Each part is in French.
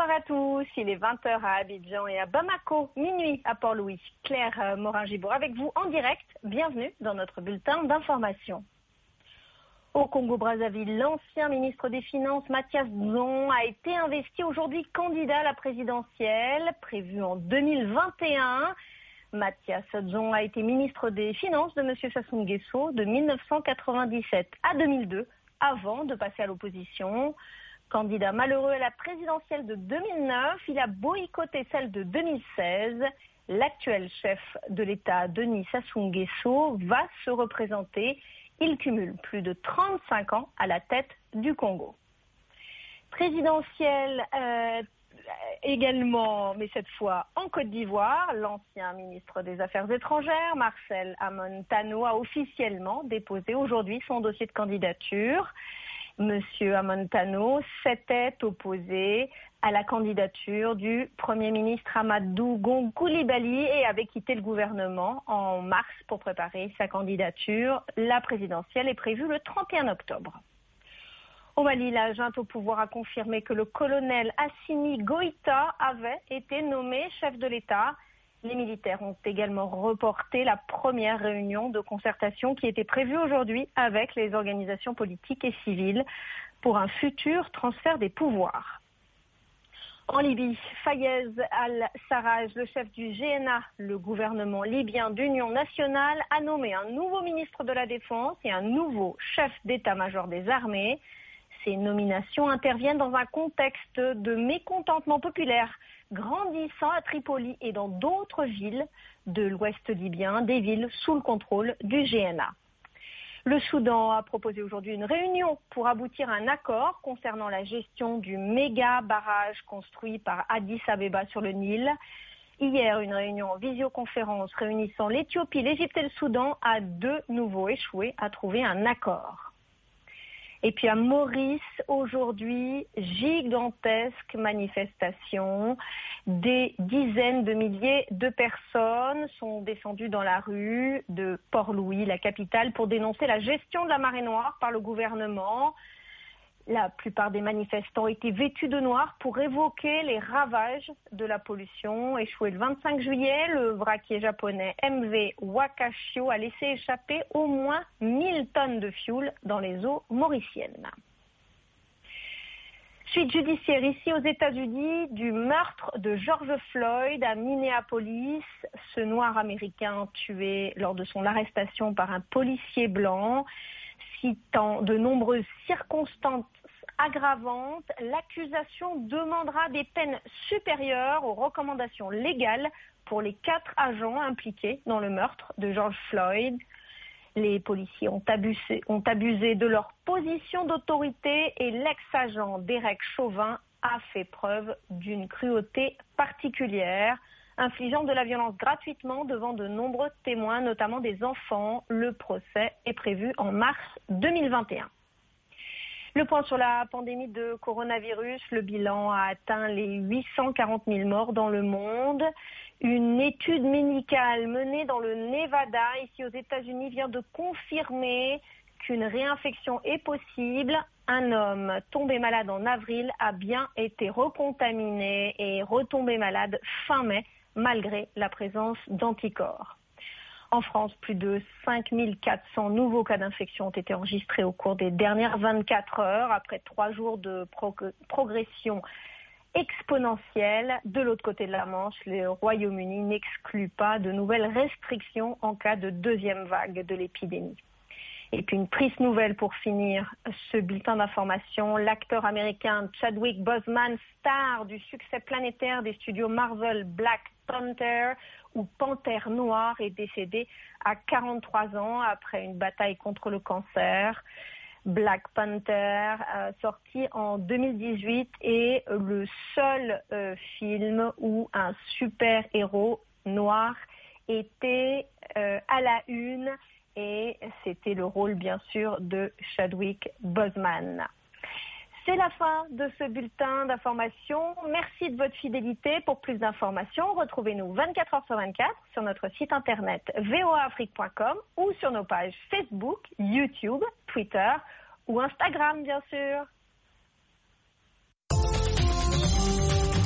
Bonsoir à tous, il est 20h à Abidjan et à Bamako, minuit à Port-Louis. Claire Morin-Gibaud avec vous en direct, bienvenue dans notre bulletin d'information. Au Congo-Brazzaville, l'ancien ministre des Finances Mathias Dzong a été investi aujourd'hui candidat à la présidentielle, prévue en 2021. Mathias Dzong a été ministre des Finances de M. Sassou Nguesso de 1997 à 2002, avant de passer à l'opposition. Candidat malheureux à la présidentielle de 2009, il a boycotté celle de 2016. L'actuel chef de l'État, Denis Sassou Nguesso, va se représenter. Il cumule plus de 35 ans à la tête du Congo. Présidentielle également, mais cette fois en Côte d'Ivoire, l'ancien ministre des Affaires étrangères, Marcel Amon Tano, a officiellement déposé aujourd'hui son dossier de candidature. Monsieur Amon Tano s'était opposé à la candidature du Premier ministre Amadou Gon Coulibaly et avait quitté le gouvernement en mars pour préparer sa candidature. La présidentielle est prévue le 31 octobre. Au Mali, la junte au pouvoir a confirmé que le colonel Assimi Goïta avait été nommé chef de l'État. Les militaires ont également reporté la première réunion de concertation qui était prévue aujourd'hui avec les organisations politiques et civiles pour un futur transfert des pouvoirs. En Libye, Fayez al-Sarraj, le chef du GNA, le gouvernement libyen d'union nationale, a nommé un nouveau ministre de la Défense et un nouveau chef d'état-major des armées. Ces nominations interviennent dans un contexte de mécontentement populaire grandissant à Tripoli et dans d'autres villes de l'ouest libyen, des villes sous le contrôle du GNA. Le Soudan a proposé aujourd'hui une réunion pour aboutir à un accord concernant la gestion du méga barrage construit par Addis Abeba sur le Nil. Hier, une réunion en visioconférence réunissant l'Éthiopie, l'Égypte et le Soudan a de nouveau échoué à trouver un accord. Et puis à Maurice, aujourd'hui, gigantesque manifestation. Des dizaines de milliers de personnes sont descendues dans la rue de Port-Louis, la capitale, pour dénoncer la gestion de la marée noire par le gouvernement. La plupart des manifestants étaient vêtus de noir pour évoquer les ravages de la pollution. Échoué le 25 juillet, le vraquier japonais MV Wakashio a laissé échapper au moins 1000 tonnes de fioul dans les eaux mauriciennes. Suite judiciaire ici aux États-Unis du meurtre de George Floyd à Minneapolis. Ce noir américain tué lors de son arrestation par un policier blanc. Citant de nombreuses circonstances aggravantes, l'accusation demandera des peines supérieures aux recommandations légales pour les 4 agents impliqués dans le meurtre de George Floyd. Les policiers ont abusé de leur position d'autorité et l'ex-agent Derek Chauvin a fait preuve d'une cruauté particulière, infligeant de la violence gratuitement devant de nombreux témoins, notamment des enfants. Le procès est prévu en mars 2021. Le point sur la pandémie de coronavirus, le bilan a atteint les 840 000 morts dans le monde. Une étude médicale menée dans le Nevada, ici aux États-Unis, vient de confirmer qu'une réinfection est possible. Un homme tombé malade en avril a bien été recontaminé et retombé malade fin mai, malgré la présence d'anticorps. En France, plus de 5400 nouveaux cas d'infection ont été enregistrés au cours des dernières 24 heures, après 3 jours de progression exponentielle. De l'autre côté de la Manche, le Royaume-Uni n'exclut pas de nouvelles restrictions en cas de deuxième vague de l'épidémie. Et puis une triste nouvelle pour finir ce bulletin d'information. L'acteur américain Chadwick Boseman, star du succès planétaire des studios Marvel Black Panther ou Panthère Noire, est décédé à 43 ans après une bataille contre le cancer. Black Panther, sorti en 2018, est le seul film où un super-héros noir était à la une. Et c'était le rôle, bien sûr, de Chadwick Boseman. C'est la fin de ce bulletin d'information. Merci de votre fidélité. Pour plus d'informations, retrouvez-nous 24 heures sur 24 sur notre site internet voaafrique.com ou sur nos pages Facebook, YouTube, Twitter ou Instagram, bien sûr.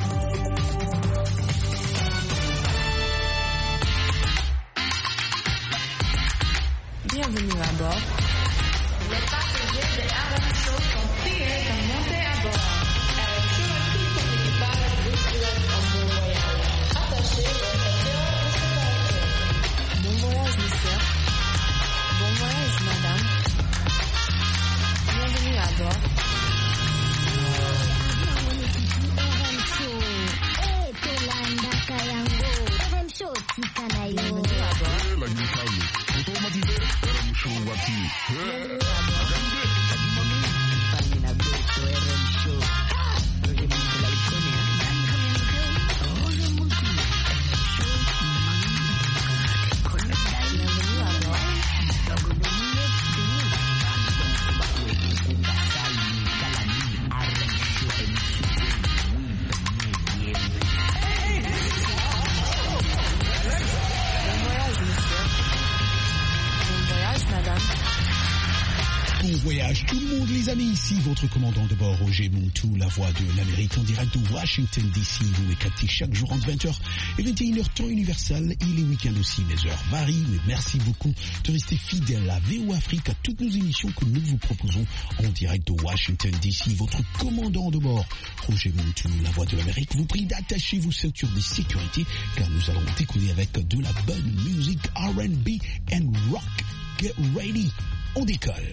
Bienvenue à bord. Les passagers de RM Show sont priés de monter à bord. RM Show et tout son équipage vous souhaitent un bon voyage. Attachez vos ceintures de sécurité. Bon voyage, monsieur. Bon voyage, madame. Bienvenue à bord. Bienvenue à bord. Bon voyage tout le monde les amis, ici votre commandant de bord Roger Montou, la voix de l'Amérique en direct de Washington DC. Vous me captez chaque jour entre 20h et 21h temps universel et les week-ends aussi. Les heures varient, mais merci beaucoup de rester fidèle à VO Afrique, à toutes nos émissions que nous vous proposons en direct de Washington DC. Votre commandant de bord Roger Montou, la voix de l'Amérique, vous prie d'attacher vos ceintures de sécurité car nous allons décoller avec de la bonne musique R&B and rock. Get ready, on décolle.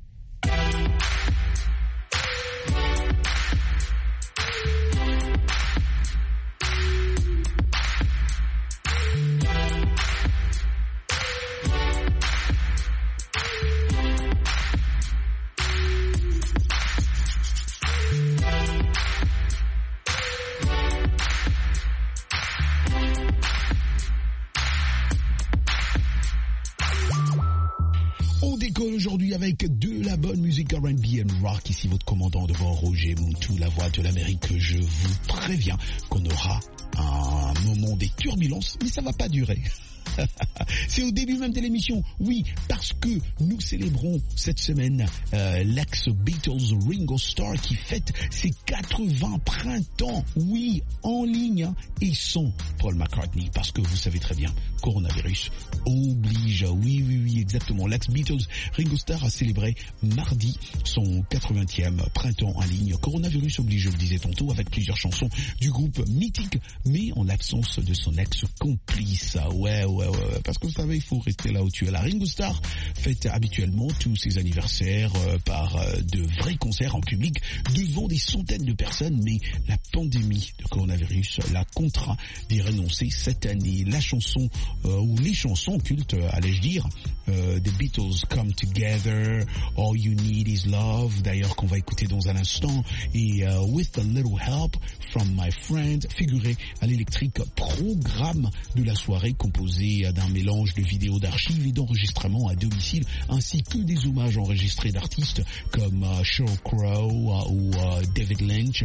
Aujourd'hui avec de la bonne musique R&B and rock. Ici votre commandant de bord Roger Montou, la voix de l'Amérique. Je vous préviens qu'on aura un moment des turbulences, mais ça va pas durer. C'est au début même de l'émission, oui, parce que nous célébrons cette semaine l'ex-Beatles Ringo Starr qui fête ses 80 printemps, oui, en ligne, hein, et sans Paul McCartney, parce que vous savez très bien, coronavirus oblige, oui, exactement. L'ex-Beatles Ringo Starr a célébré mardi son 80e printemps en ligne, coronavirus oblige, je le disais tantôt, avec plusieurs chansons du groupe mythique, mais en l'absence de son ex-complice. Ouais, parce que vous savez, il faut rester là où tu es. La Ringo Starr fête habituellement tous ses anniversaires par de vrais concerts en public devant des centaines de personnes, mais la pandémie de coronavirus l'a contraint d'y renoncer cette année. La chanson, ou les chansons cultes, allais-je dire, The Beatles Come Together, All You Need Is Love, d'ailleurs qu'on va écouter dans un instant, et With a Little Help from My Friend, figuré à l'électrique, programme de la soirée composé d'un mélange de vidéos d'archives et d'enregistrements à domicile, ainsi que des hommages enregistrés d'artistes comme Sheryl Crow ou David Lynch.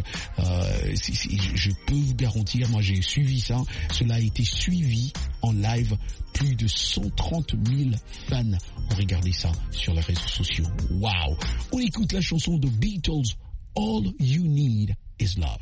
Je peux vous garantir, moi j'ai suivi ça, cela a été suivi en live. Plus de 130 000 fans ont regardé ça sur les réseaux sociaux. Waouh! On écoute la chanson de Beatles, All You Need Is Love.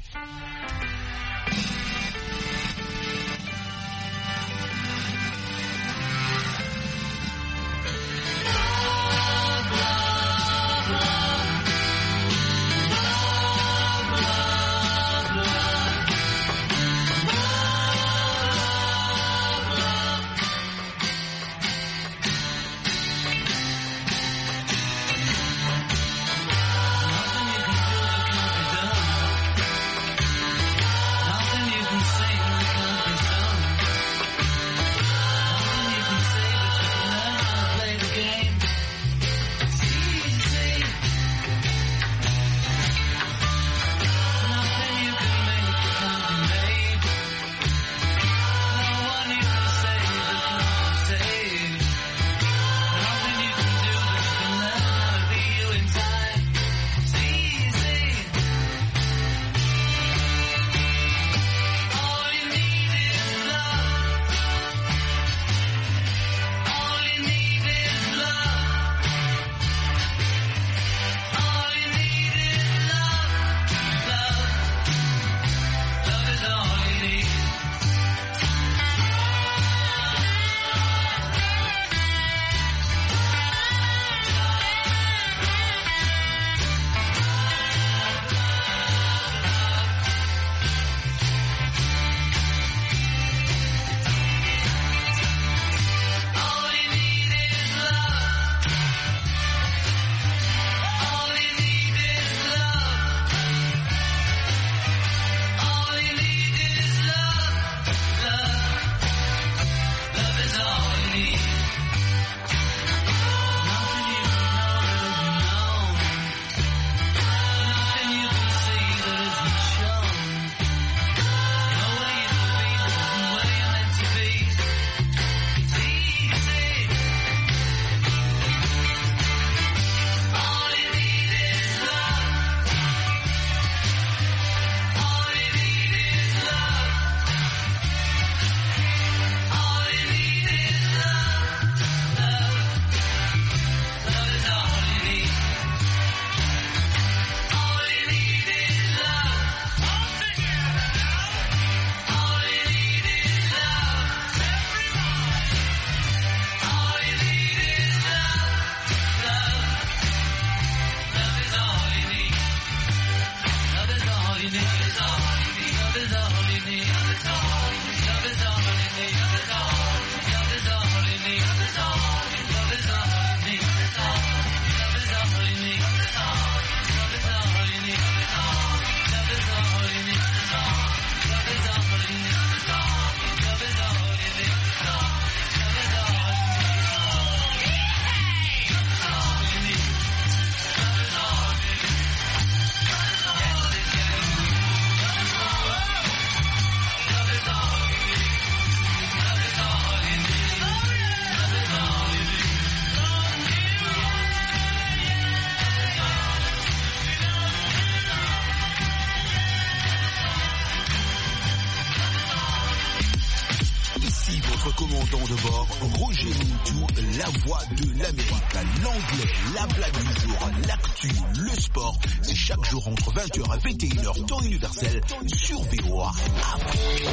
Commandant de bord, Roger Muntou, la voix de l'Amérique, l'anglais, la blague du jour, l'actu, le sport, c'est chaque jour entre 20h et 21h, temps universel, sur VOA Afrique.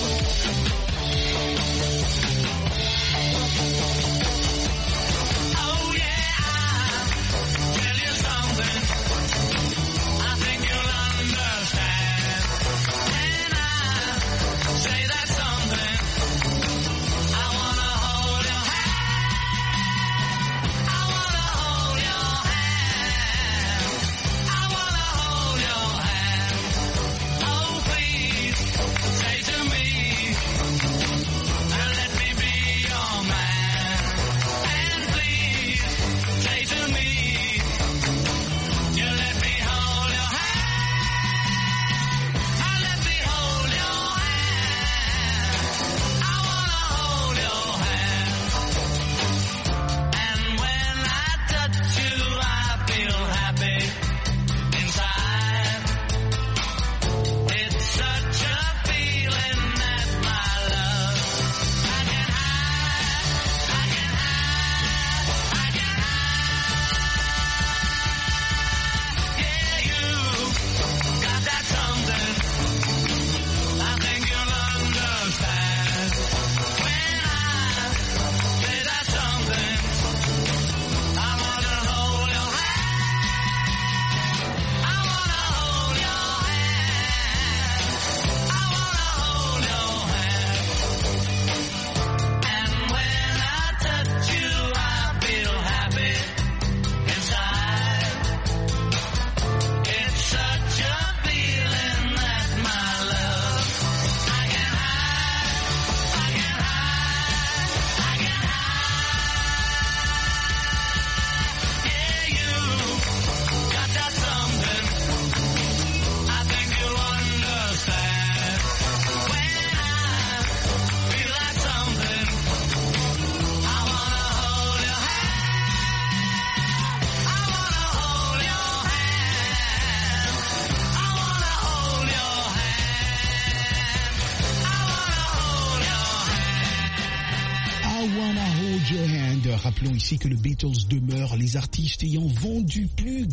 Rappelons ici que le Beatles demeure les artistes ayant vendu le plus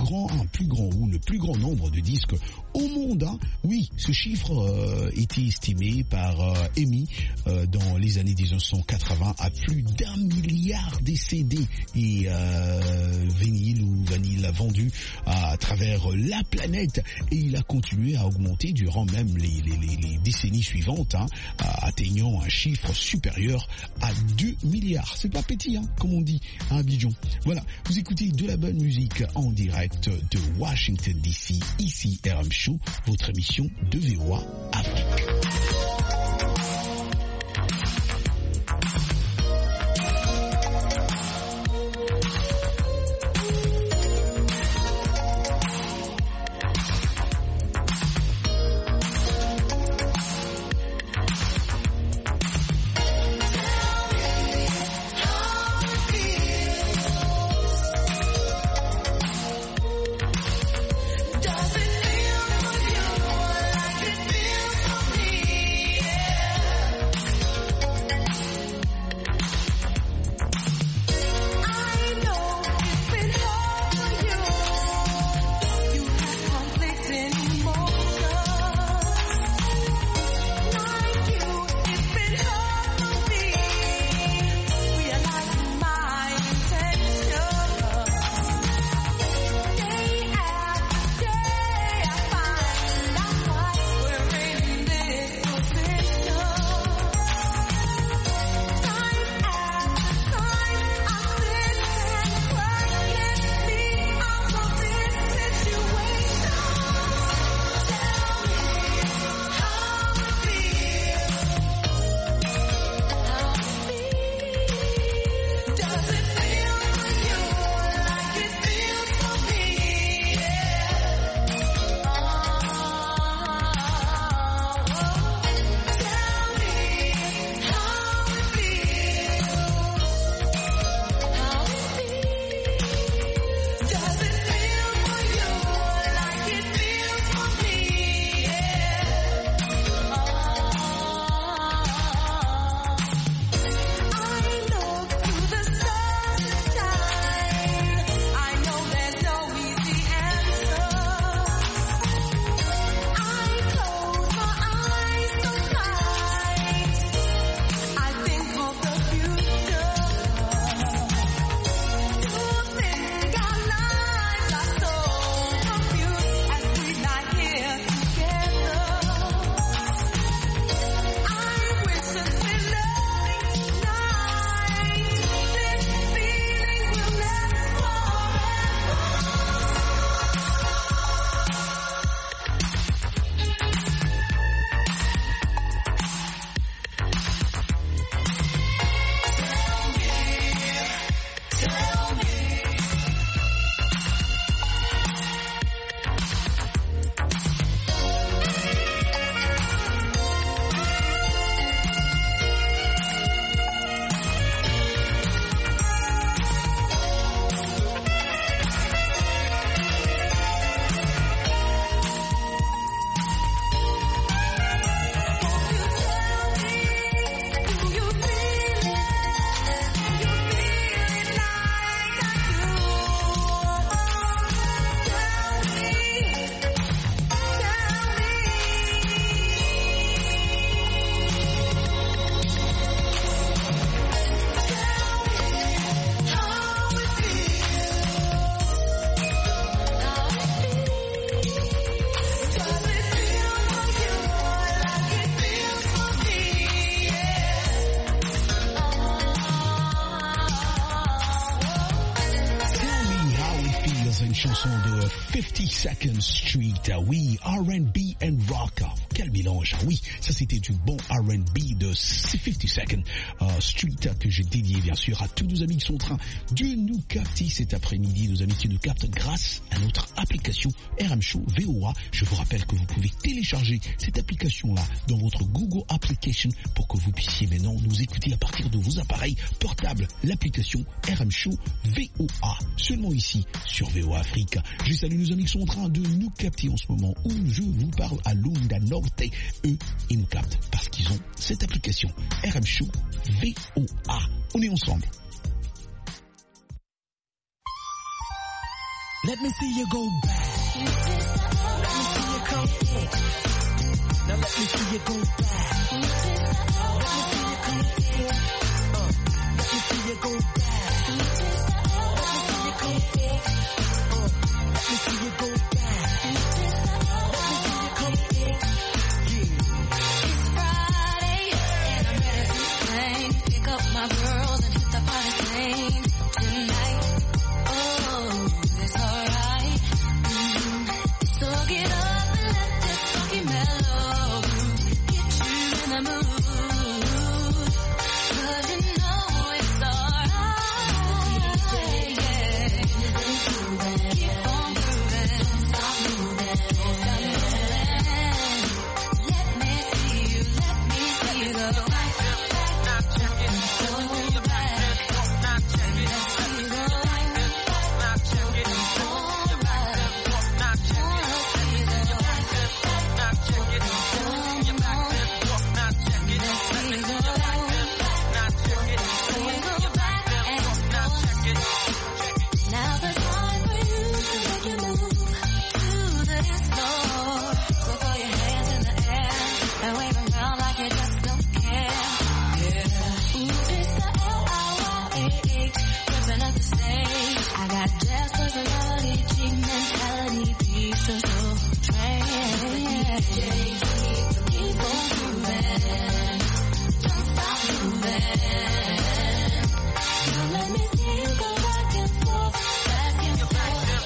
grand nombre de disques au monde. Hein. Oui, ce chiffre était estimé par EMI dans les années 1980 à plus d'1 milliard de CD et vinyle vendus à travers la planète, et il a continué à augmenter durant même les décennies suivantes, hein, atteignant un chiffre supérieur à 2 milliards. C'est pas petit, hein, comme on dit à Abidjan. Voilà, vous écoutez de la bonne musique en direct de Washington DC, ici RM Show, votre émission de VOA Afrique. Does it feel for you like it feels for me? chanson de 52nd Street, oui, R&B and rock. Quel mélange, oui, ça c'était du bon R&B de 52nd Street que j'ai dédié bien sûr à tous nos amis qui sont en train de nous capter cet après-midi, nos amis qui nous captent grâce à notre application RM Show VOA. Je vous rappelle que vous pouvez télécharger cette application-là dans votre Google Application pour que vous puissiez maintenant nous écouter à partir de vos appareils portables. L'application RM Show VOA, seulement ici sur VOA Afrique. Je salue nos amis qui sont en train de nous capter en ce moment où je vous parle à Lunda Norte. Eux, ils nous captent parce qu'ils ont cette application RM Show VOA. On est ensemble. Let me see you go back. Let me see you come forward. Now let me see you go back. Let me see you come forward. Let me see you go back. Let me see you come forward. Let me see you go back. Let me see you come forward. It's Friday and I'm ready to sing. Pick up my girls and hit the party scene tonight. Oh, it's alright. So get up and let this funky mellow get you in the mood. 'Cause you know it's alright. Yeah. Keep on grooving. Stop moving. Stop moving. Let me see you go. Now's the time for you to make your move to the dance floor. So throw your hands in the air and wave around like you just don't care. Yeah. Ooh, it's the L-I-Y-A-H, ripping up the stage. I got jazz personality, G mentality, beats so trained. Keep on moving, don't stop moving. Now let me see you go back and forth, back and forth.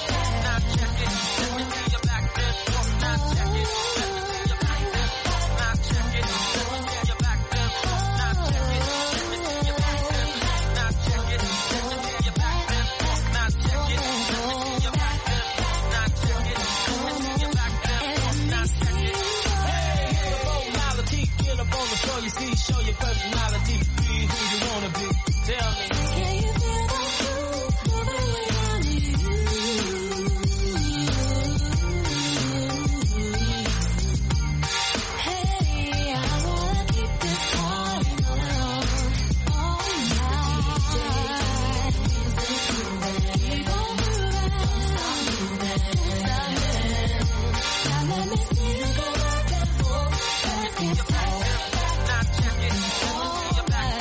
Get up on the floor, you see, show your personality, be who you wanna be. Tell me. Can you feel the groove moving around you? Hey, I wanna keep this party going all night. Keep on moving, stop moving. Now let me see you go back and forth, back and forth. All right.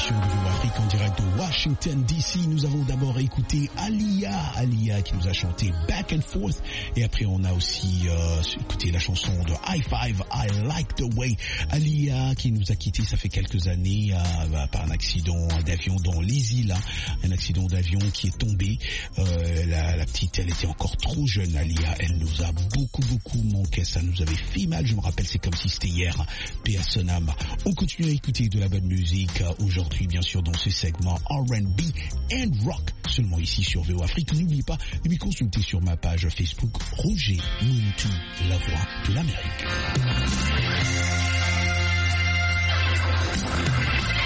l'émission de VO Afrique en direct de Washington DC. Nous avons d'abord écouté Alia qui nous a chanté Back and Forth, et après on a aussi écouté la chanson de High Five, I Like the Way. Alia qui nous a quittés, ça fait quelques années par un accident d'avion dans les îles, un accident d'avion qui est tombé. La petite, elle était encore trop jeune, Alia, elle nous a beaucoup manqué, ça nous avait fait mal, je me rappelle, c'est comme si c'était hier. Paix à son âme. On continue à écouter de la bonne musique aujourd'hui, bien sûr, dans ce segment R&B and Rock, seulement ici sur VO Afrique. N'oubliez pas de me consulter sur ma page Facebook Roger Muntu, la voix de l'Amérique.